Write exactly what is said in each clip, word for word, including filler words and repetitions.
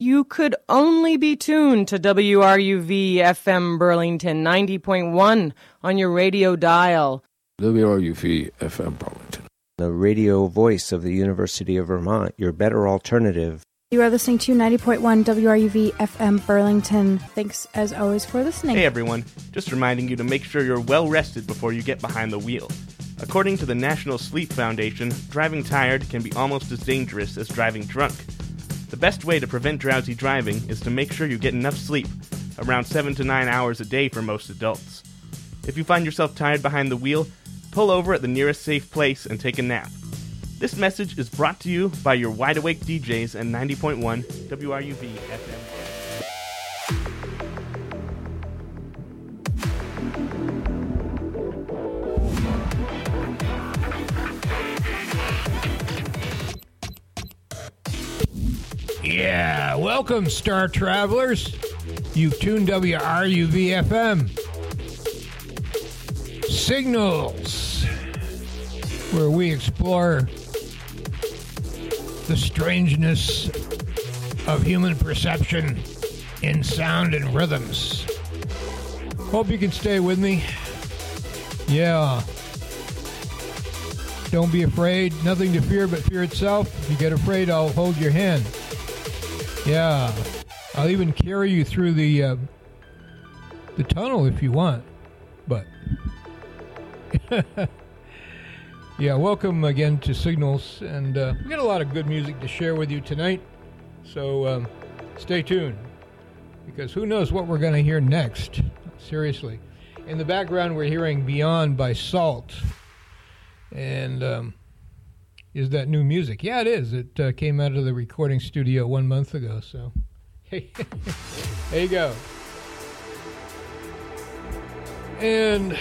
you could only be tuned to W R U V F M Burlington ninety point one on your radio dial. W R U V F M Burlington, the radio voice of the University of Vermont, your better alternative. You are listening to ninety point one W R U V F M Burlington. Thanks, as always, for listening. Hey, everyone. Just reminding you to make sure you're well rested before you get behind the wheel. According to the National Sleep Foundation, driving tired can be almost as dangerous as driving drunk. The best way to prevent drowsy driving is to make sure you get enough sleep, around seven to nine hours a day for most adults. If you find yourself tired behind the wheel, pull over at the nearest safe place and take a nap. This message is brought to you by your Wide Awake D Js and ninety point one W R U V F M. Yeah, welcome, Star Travelers. You've tuned W R U V F M. Signals, where we explore the strangeness of human perception in sound and rhythms. Hope you can stay with me. Yeah. Don't be afraid. Nothing to fear but fear itself. If you get afraid, I'll hold your hand. Yeah. I'll even carry you through the uh, the tunnel if you want. But yeah, welcome again to Signals, and uh, we got a lot of good music to share with you tonight, so um, stay tuned, because who knows what we're going to hear next. Seriously. In the background, we're hearing Beyond by Salt, and um, is that new music? Yeah, it is. It uh, came out of the recording studio one month ago, so hey, there you go. And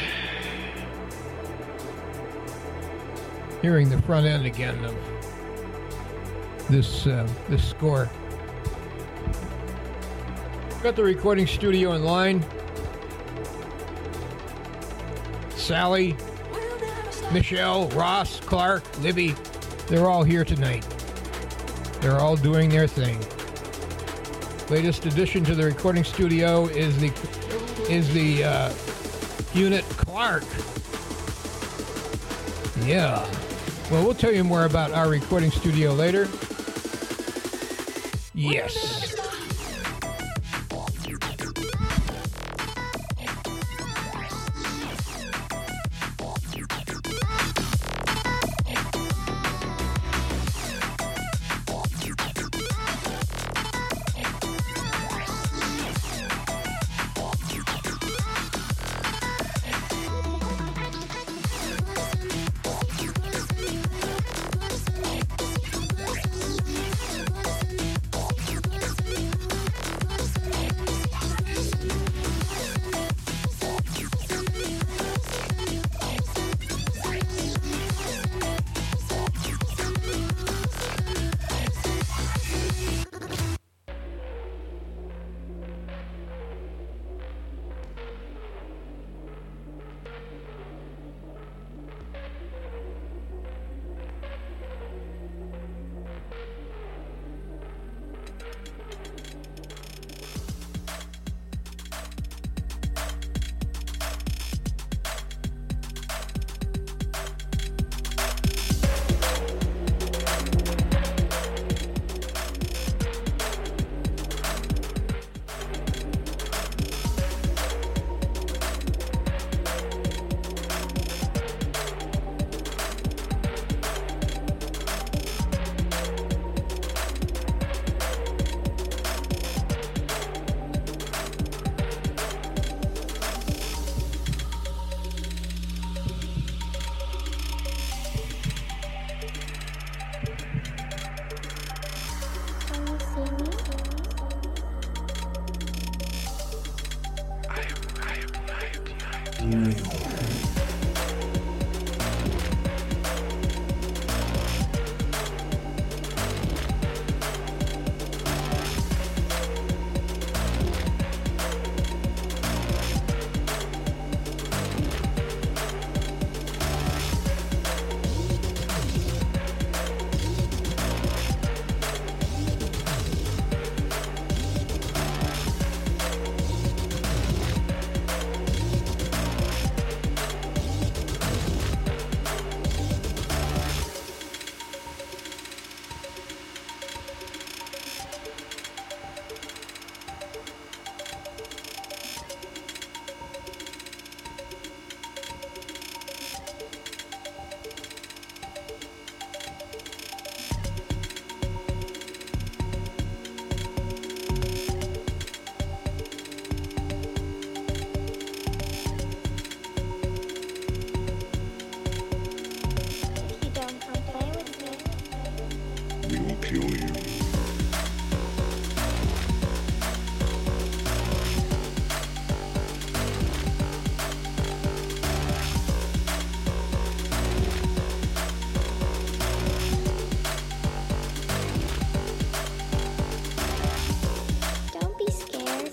hearing the front end again of this uh, this score. Got the recording studio in line. Sally, Michelle, Ross, Clark, Libby, they're all here tonight. They're all doing their thing. Latest addition to the recording studio is the is the uh, unit Clark. Yeah. Well, we'll tell you more about our recording studio later. Yes. kill you. Don't be scared.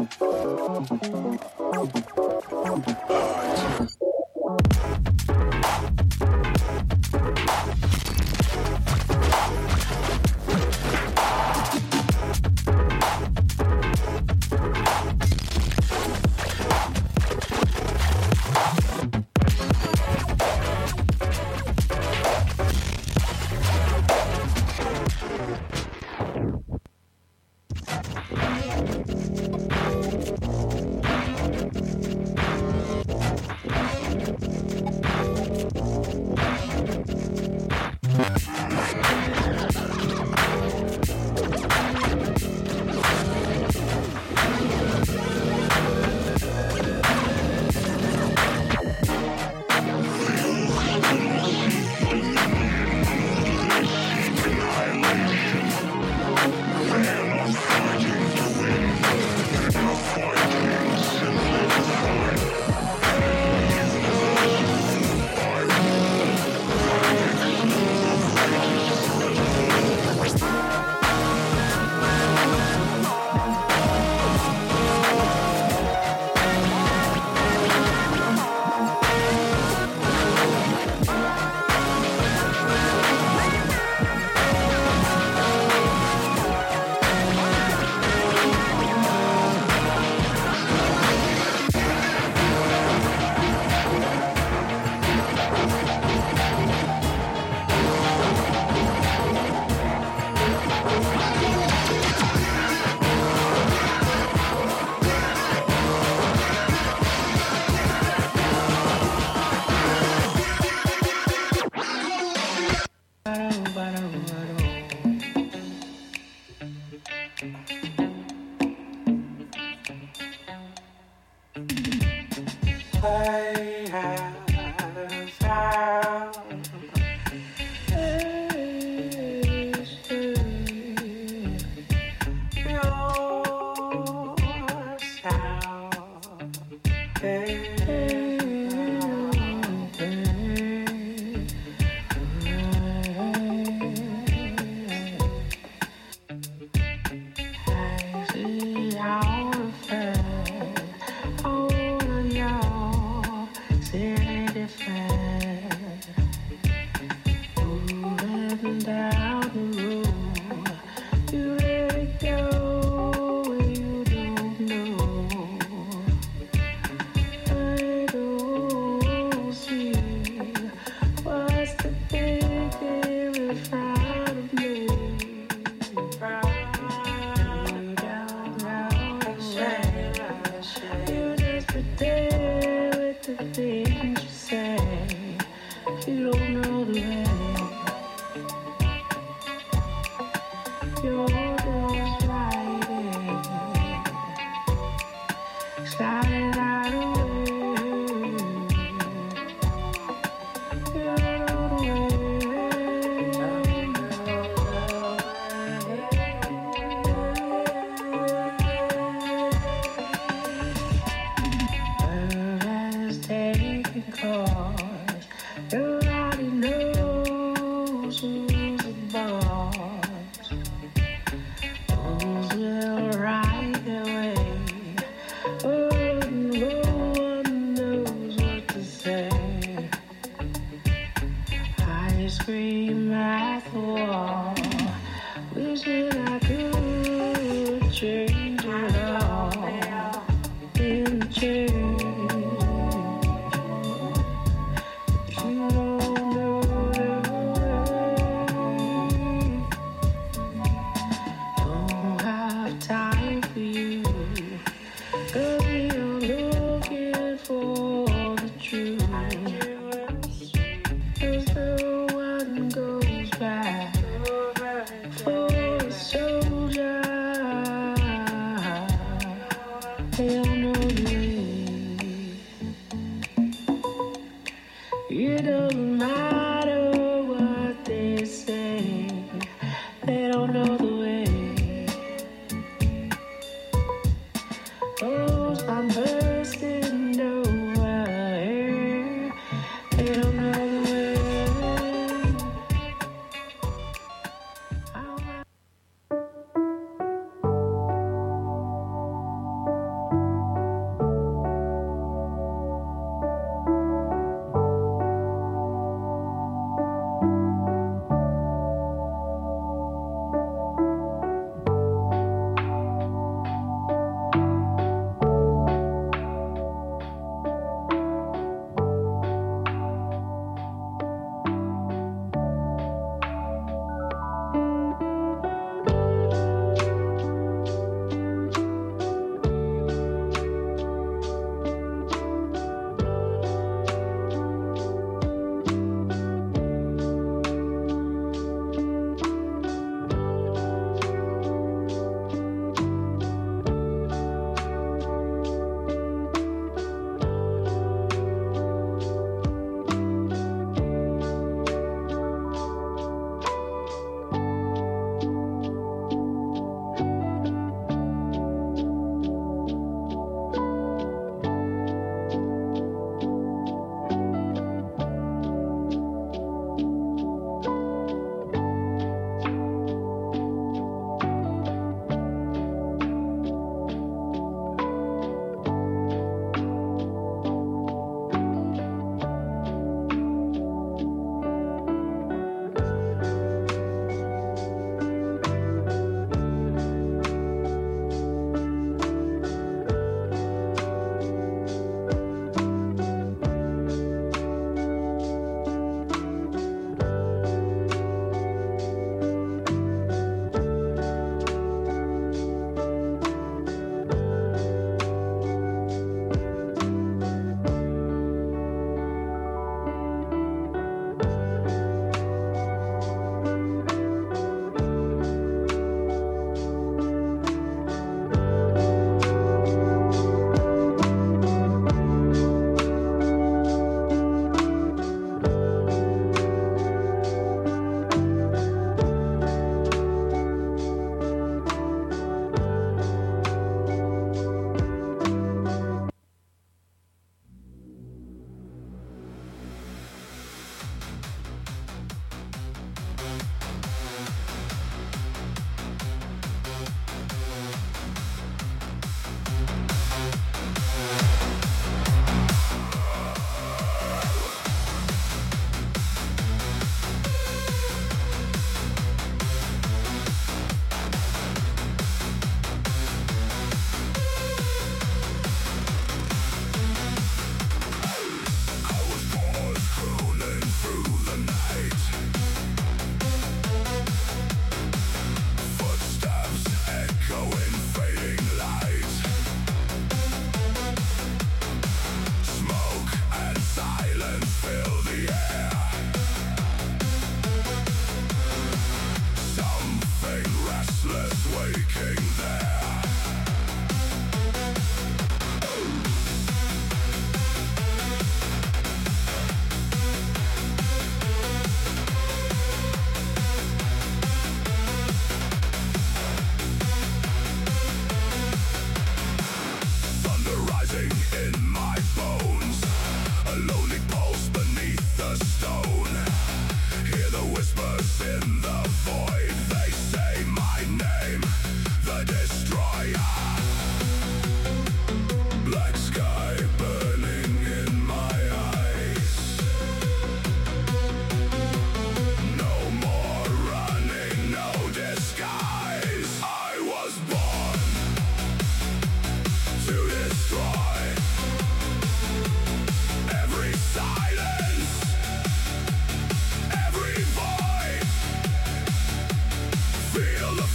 So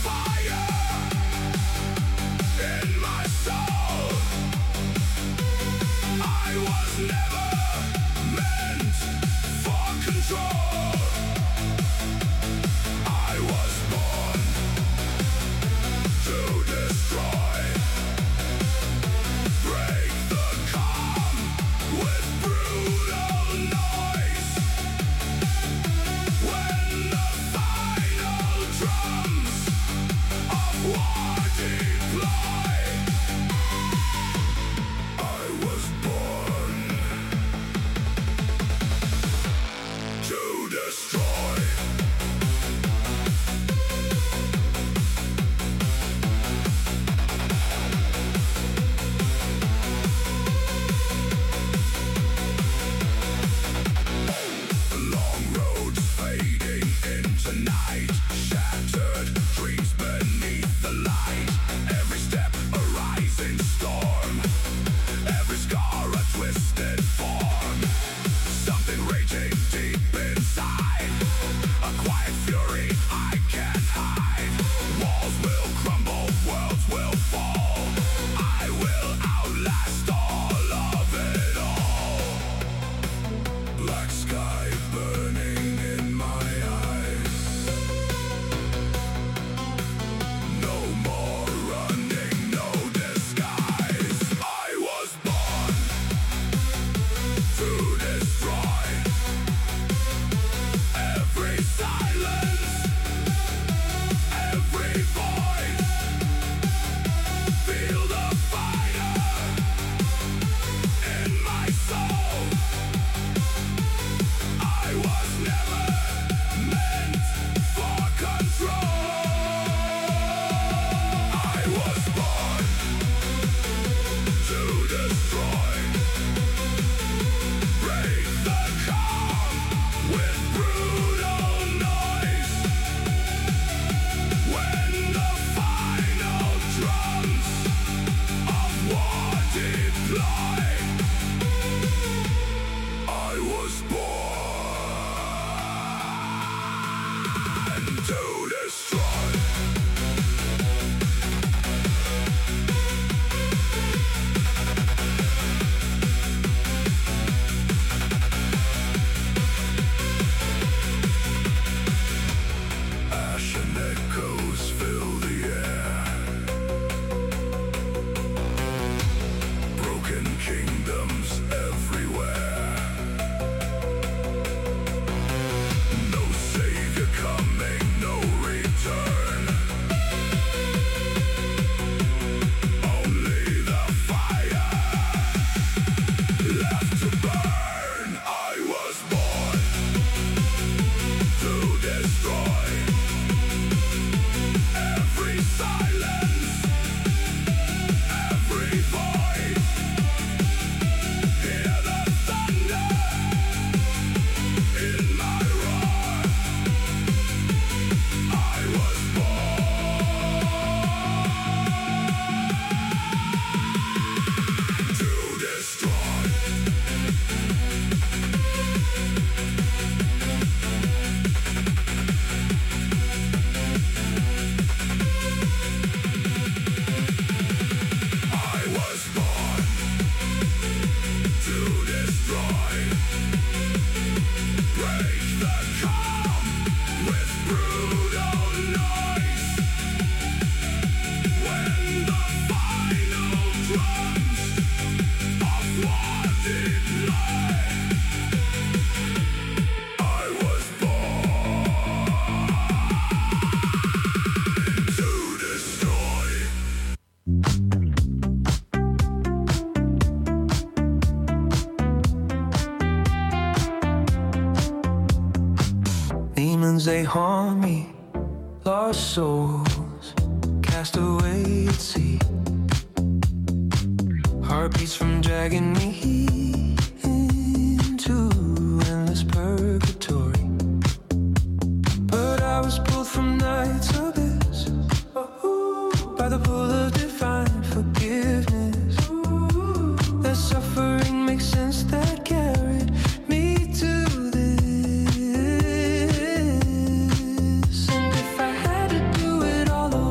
They haunt me, lost souls, cast away at sea. Heartbeats from dragging me into endless purgatory. But I was pulled from night's abyss, by the pull of divine forgiveness. That suffering makes sense, that carried me to this. And if I had to do it all over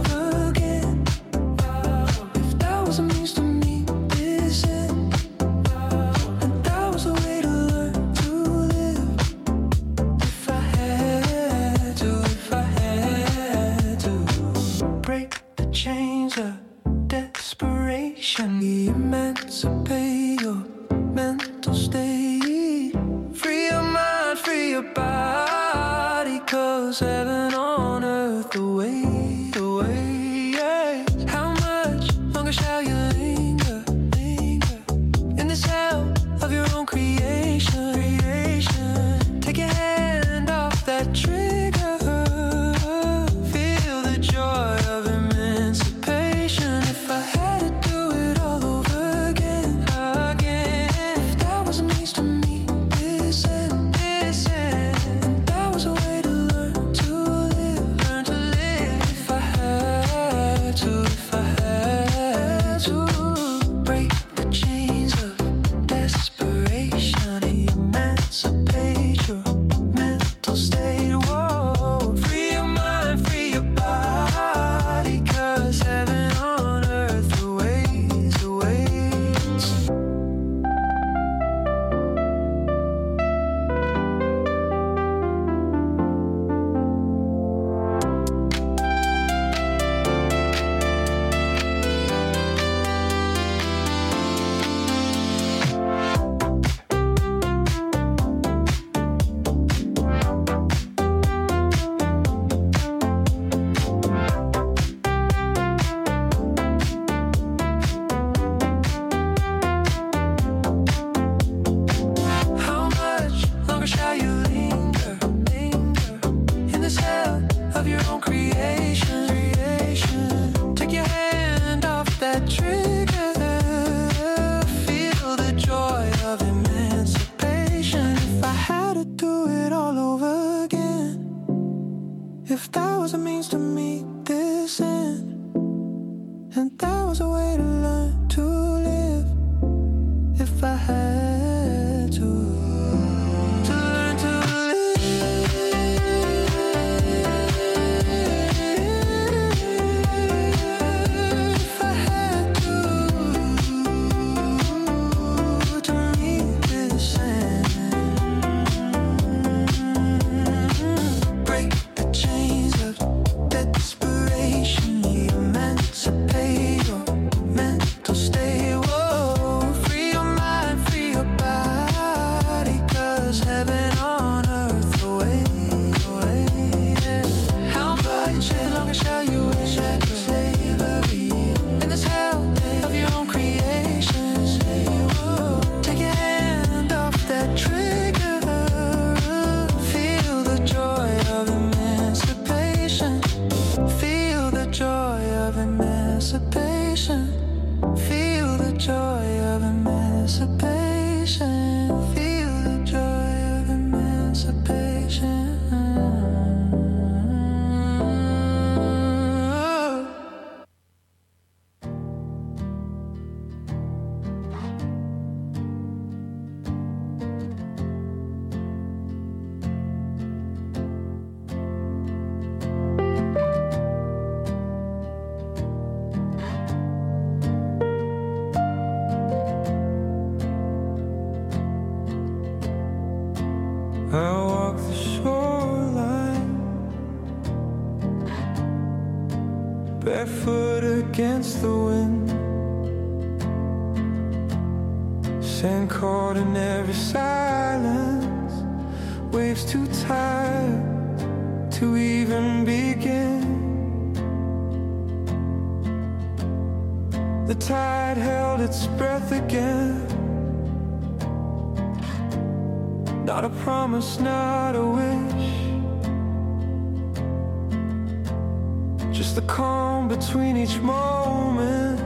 was heaven on earth, the way, the way, yeah. How much longer shall you linger, linger in this hell of your own creation, creation? Take your hand off that trigger, feel the joy of emancipation. If I had to do it all over again, again, if that was a means to meet this end, this end, and that was a way to learn to live, learn to live. If I had to, if I had to break the chains of desperation, emancipate your mental state. Whoa, free your mind, free your body, 'cause heaven on earth awaits, awaits. How much longer shall you linger, linger in this hell of your own creation, creation? Take your hand off that trigger, feel the joy of emancipation. If I had to do it all over again, if that was a means to meet this end, and that was a way to learn to live, if I had to, to learn to live, if I had to, to meet this end, break the chains of desperation, emancipate your mental state. Whoa, free your mind, free your body, 'cause heaven on earth awaits, awaits. How much longer shall you wait? Slavery in this hell of your own creation. Whoa, take your hand off that trigger, feel the joy of emancipation, feel the joy of emancipation, feel the joy of emancipation, feel the joy of emancipation. I walk the shoreline, barefoot against the wind, sand caught in every silence, waves too tired to even begin. The tide held its breath again. Not a promise, not a wish, just the calm between each moment,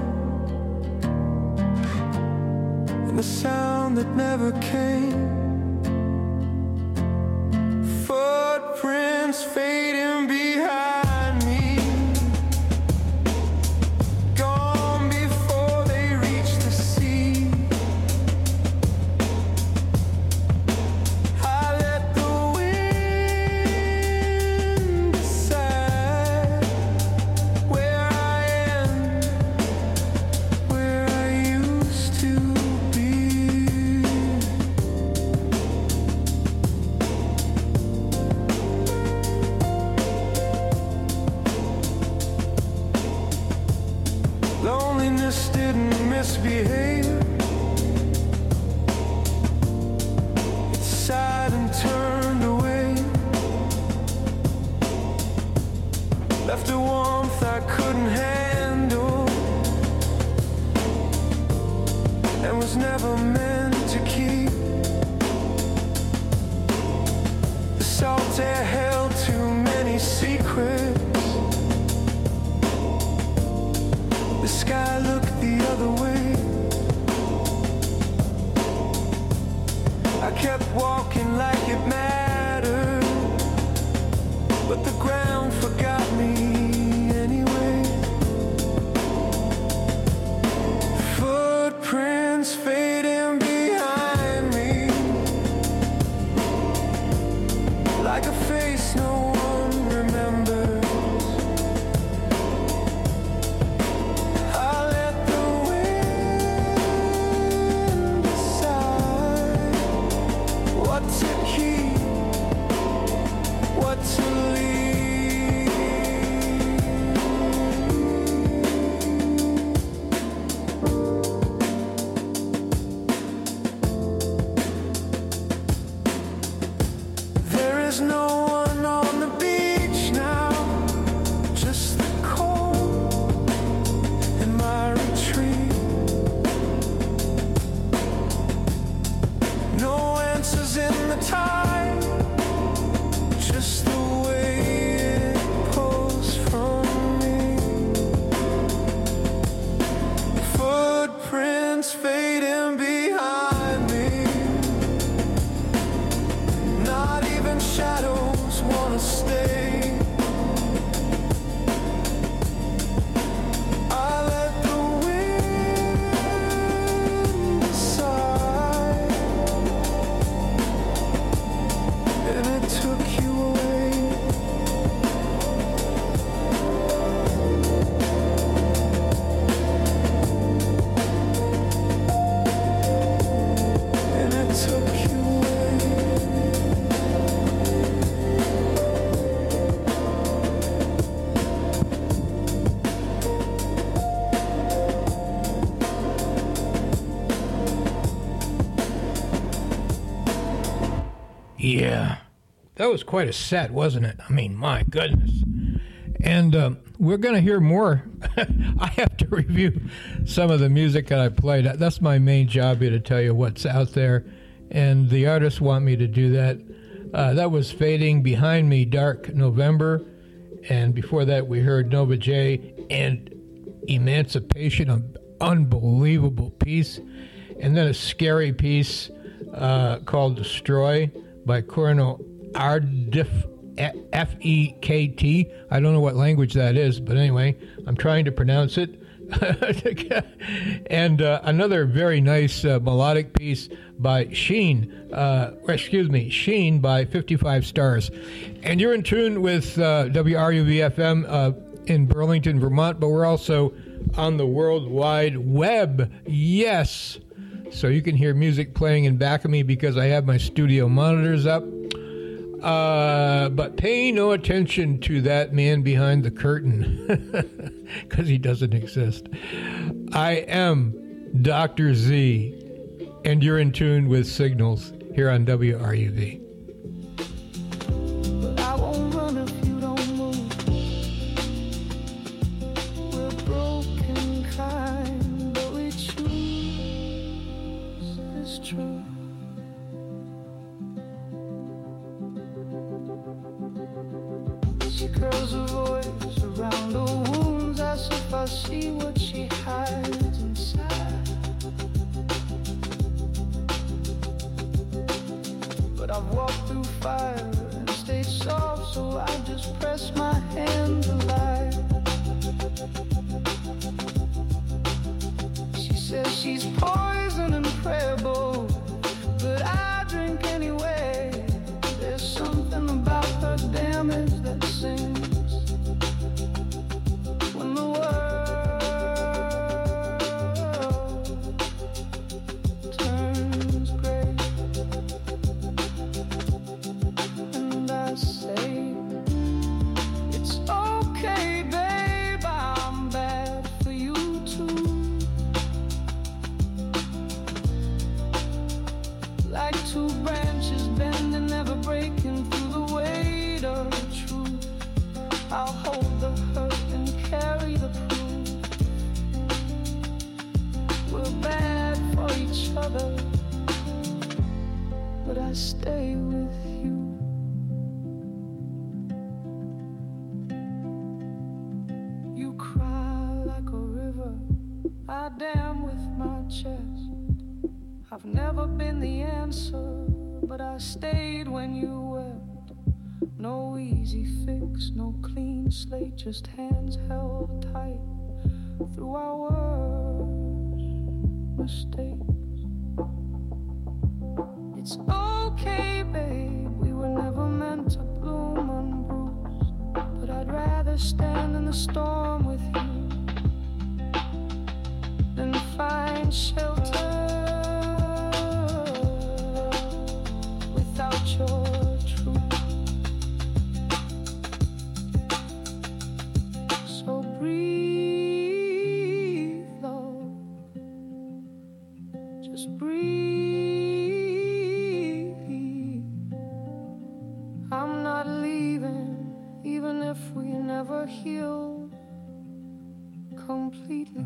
and the sound that never came. Footprints fading behind me, gone before they reach the sea. Loneliness didn't misbehave. It sighed and turned away. left a warmth I couldn't handle, and was never meant to keep. The salt air held too many secrets. The sky looked the other way. I kept walking like it mattered, but the ground forgot me anyway. Footprints fading behind me, like a face no one remembers. I let the wind decide what to keep, what to leave. There is no one on the beach now, just the cold in my retreat. No answers in the tide, just the way it pulls from me. Footprints fading behind me. Not even shadows wanna stay. I let the wind decide, and it took you away. And it took you away. Yeah, that was quite a set, wasn't it? I mean, my goodness. And um, we're going to hear more. I have to review some of the music that I played. That's my main job here, to tell you what's out there. And the artists want me to do that. Uh, that was Fading Behind Me, Dark November. And before that, we heard Nova J and Emancipation, an unbelievable piece. And then a scary piece uh, called Destroy by Colonel Ardif, F E K T. I don't know what language that is, but anyway, I'm trying to pronounce it. And uh, another very nice uh, melodic piece by Sheen, uh, or excuse me, Sheen by fifty-five Stars. And you're in tune with uh, W R U V F M uh, in Burlington, Vermont, but we're also on the World Wide Web. Yes! So you can hear music playing in back of me because I have my studio monitors up. Uh, but pay no attention to that man behind the curtain because he doesn't exist. I am Doctor Z, and you're in tune with Signals here on W R U V. But I won't run if you don't move. We're broken kind, but we choose this truth. She curls her voice around her wounds as if I see what she hides inside. But I've walked through fire and stayed soft, so I just press my hand alive. She says she's poison and prayer bowl, but I drink anyway. There's something about her damage that sings when the world turns gray. And I say, it's okay, babe, I'm bad for you too. Like two branches bending, never breaking through the weight of truth. I'll hold the dam with my chest. I've never been the answer, but I stayed when you wept. No easy fix, no clean slate, just hands held tight through our worst mistakes. It's okay, babe, we were never meant to bloom unbruised, but I'd rather stand in the storm with you than find shelter without your truth. So breathe, love, just breathe. I'm not leaving, even if we never heal completely.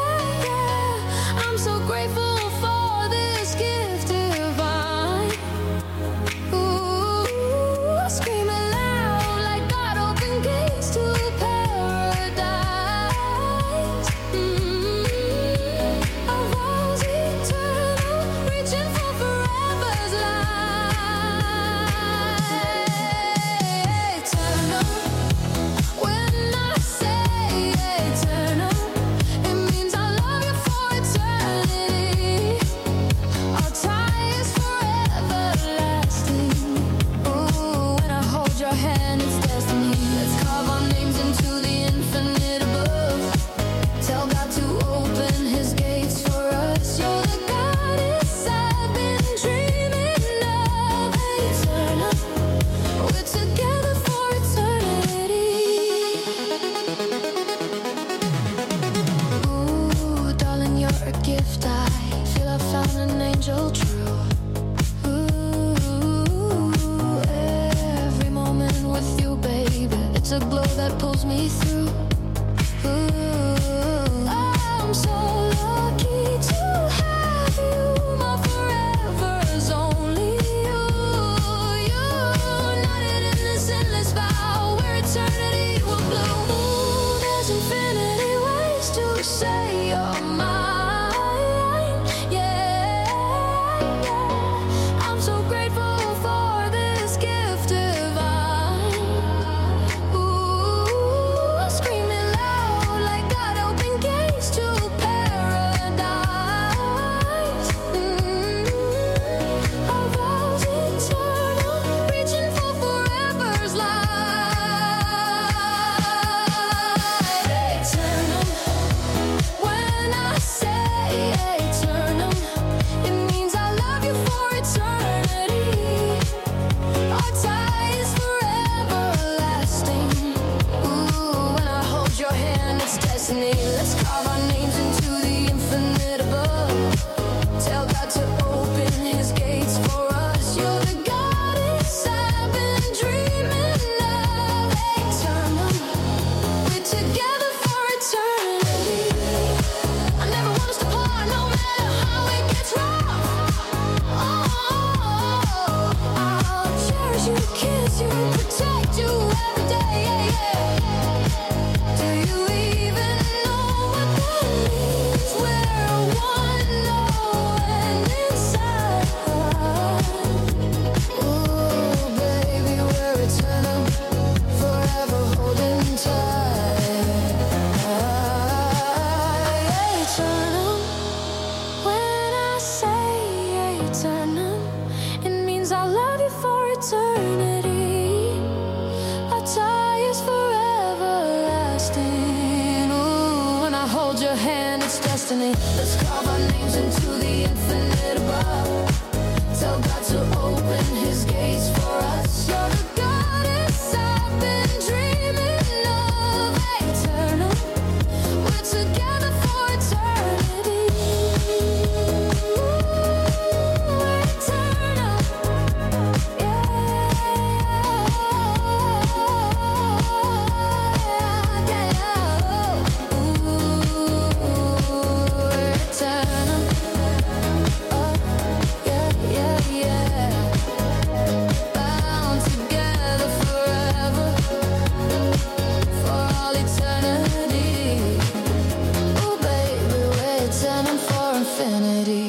Grateful for this gift divine. you're mine. Yeah, yeah. I'm so grateful for this gift divine. Ooh, screaming loud like God open gates to paradise. Mm-hmm. Our vows eternal, reaching for forever's light. Eternal. When I say eternal, it means I love you for eternity. Our tie is forever lasting. Ooh, when I hold your hand, it's destiny. Let's carve our names into the infinite above. Tell God to open his gates for us. You're the goddess I've been dreaming of. Eternal. We're together for eternity. I never want us to part, no matter how it gets rough. Oh, I'll cherish you, kiss you, protect you every day. Yeah, yeah. Do you even know what that means? We're one, oh, and inside. Ooh, baby, we're eternal, forever holding tight. Eternal. When I say eternal, it means I love you for eternity. Our tie is forever lasting. Ooh, when I hold your hand, it's destiny. Let's carve our names into the infinite above. Tell God to open his gates for us. You're the goddess I've been dreaming of. Eternal. We're together for eternity. We're eternal. Yeah, yeah. Ooh, we're eternal. Oh, yeah, yeah, yeah. Bound together forever, for all eternity. Oh, baby, we're eternal for infinity.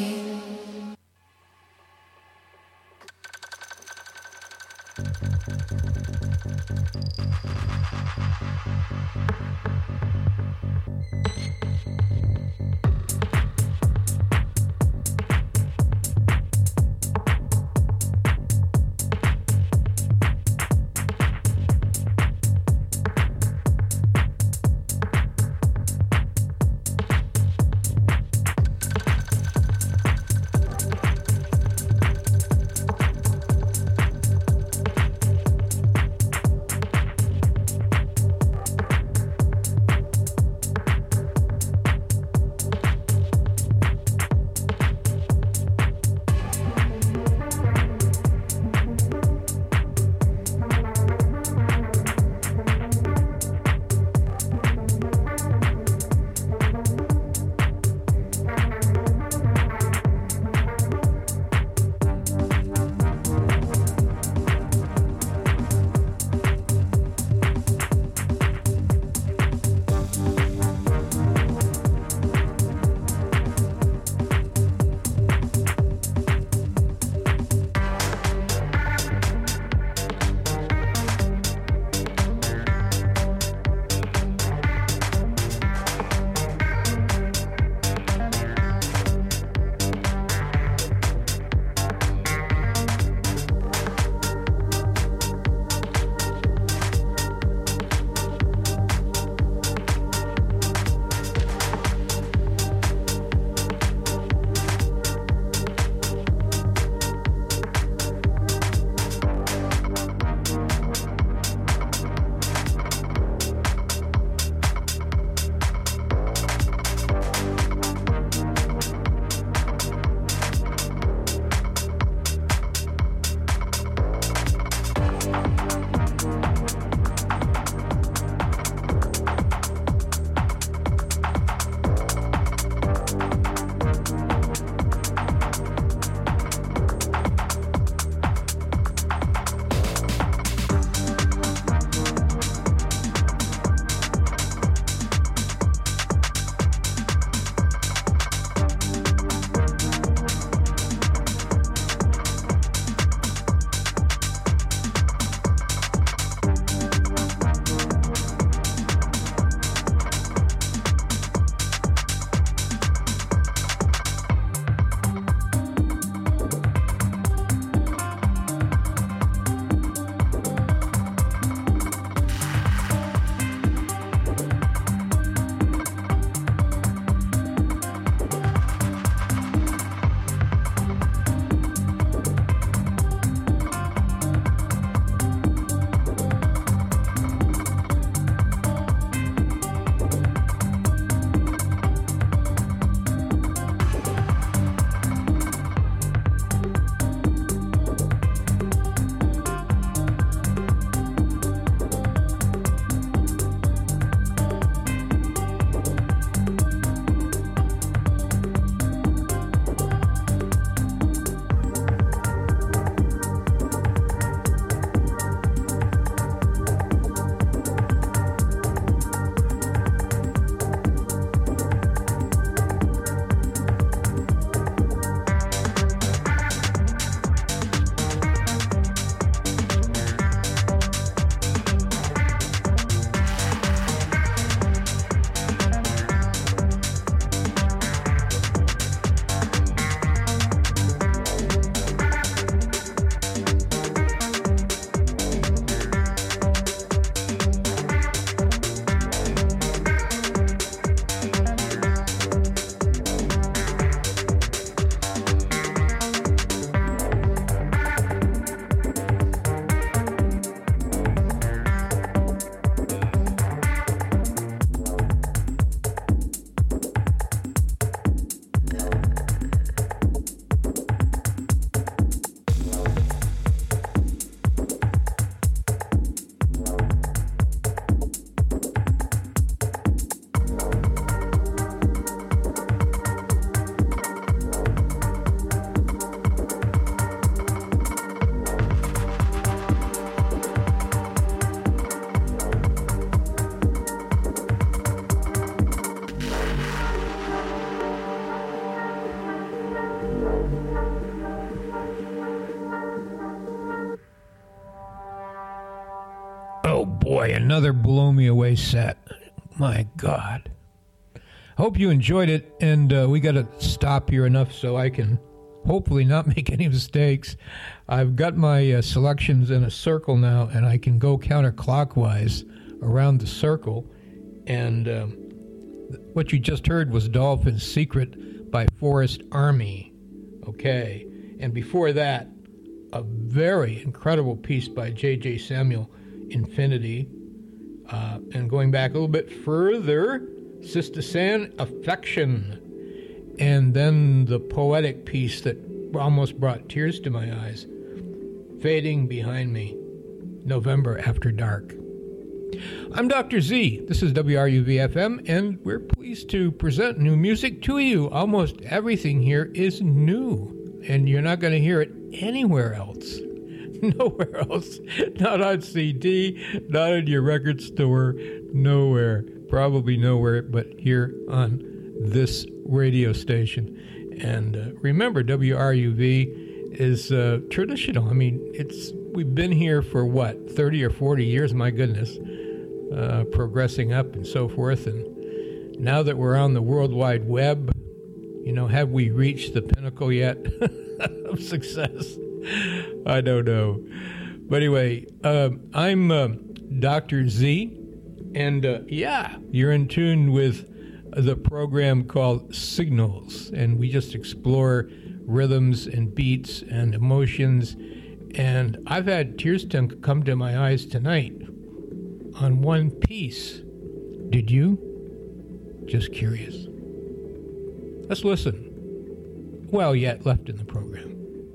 Boy, another blow me away set. My God. Hope you enjoyed it, and uh, we got to stop here enough so I can hopefully not make any mistakes. I've got my uh, selections in a circle now, and I can go counterclockwise around the circle. And um, what you just heard was Dolphin's Secret by Forest Army. Okay. And before that, a very incredible piece by J J Samuel, Infinity. Uh, and going back a little bit further, Sister San, Affection. And then the poetic piece that almost brought tears to my eyes, Fading Behind Me, November After Dark. I'm Doctor Z. This is W R U V F M, and we're pleased to present new music to you. Almost everything here is new, and you're not going to hear it anywhere else. Nowhere else. Not on C D, not in your record store, nowhere. Probably nowhere but here on this radio station. And uh, remember, W R U V is uh, traditional. I mean, it's we've been here for what, thirty or forty years, my goodness, uh, progressing up and so forth. And now that we're on the World Wide Web, you know, have we reached the pinnacle yet of success? I don't know. But anyway, uh, I'm uh, Doctor Z, and uh, yeah, you're in tune with the program called Signals, and we just explore rhythms and beats and emotions. And I've had tears to come to my eyes tonight on one piece. Did you? Just curious. Let's listen. Well, yet left in the program.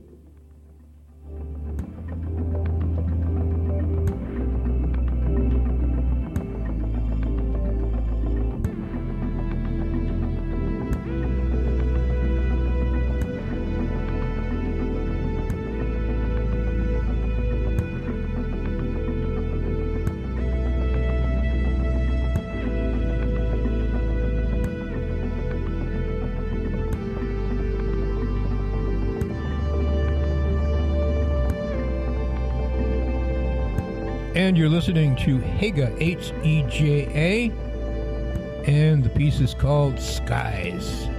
And you're listening to Hega, H E J A, and the piece is called Skies.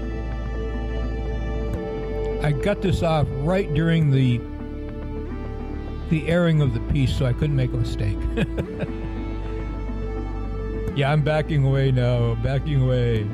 I got this off right during the the airing of the piece, so I couldn't make a mistake. Yeah, I'm backing away now, backing away.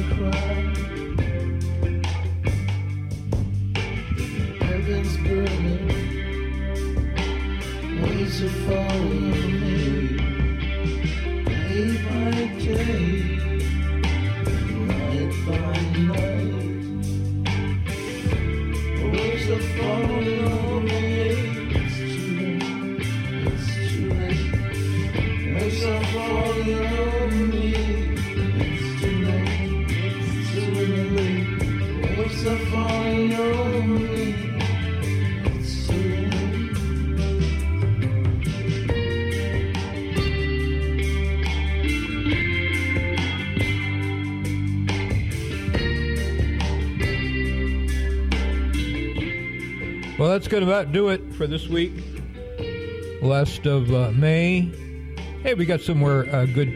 Well, that's going to about do it for this week. Last of uh, May. Hey, we got some more uh, good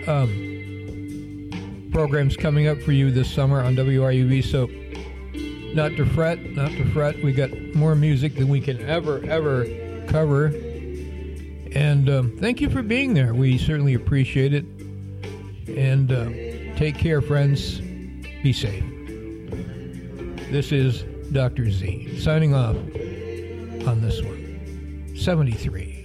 um, programs coming up for you this summer on W R U V, so not to fret, not to fret. We got more music than we can ever, ever cover. And um, thank you for being there. We certainly appreciate it. And uh, take care, friends. Be safe. This is Doctor Z signing off on this one. seventy-three.